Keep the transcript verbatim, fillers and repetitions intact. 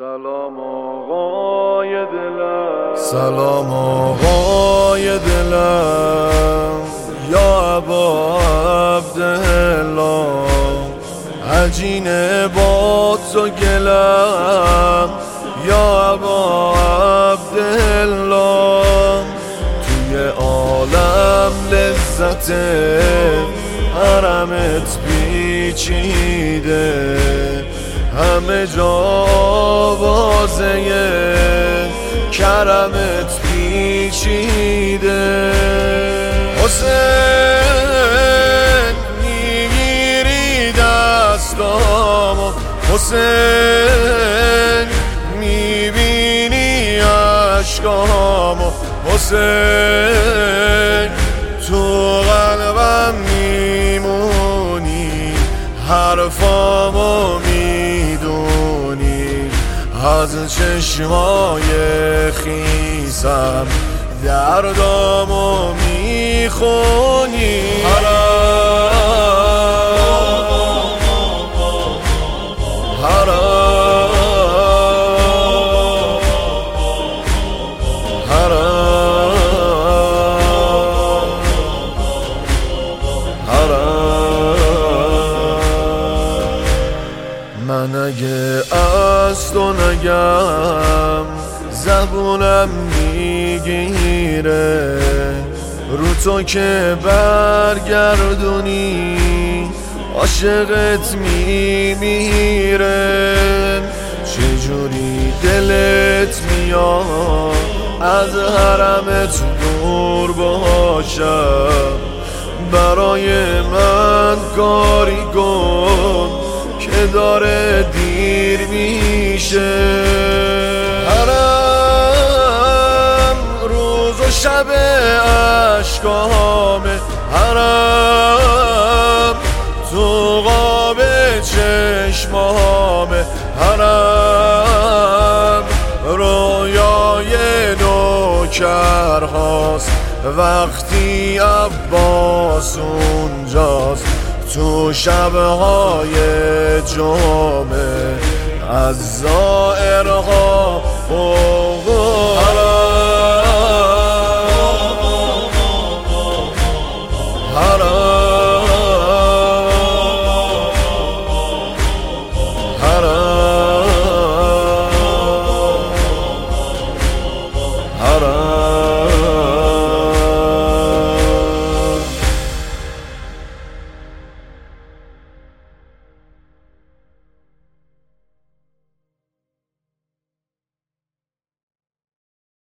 سلام آقای دلم، سلام آقای دلم، یا ابا عبدالله. عجینه با تو گلم، یا ابا عبدالله. توی عالم لذت حرمت پیچیده، همه جا آوازه کرمت پیچیده. حسین میگیری دستامو، حسین میبینی عشقامو، حسین تو قلبم میمونی، حرفامو میدونی، از چشمای خیسم دردامو میخونی. حرام حرام حرام حرام. من اگه از تو نگم زبونم میگیره، رو تو که برگردونی عاشقت میمیره. چجوری دلت میاد از حرمت دور باشم، برای من کاری کن که داره دیر میشه. حرم روز و شب عشقامه، حرم تو قاب چشمامه، حرم رویای نوکرهاست وقتی عباس اونجاست. تو شبهای جمعه از زائرها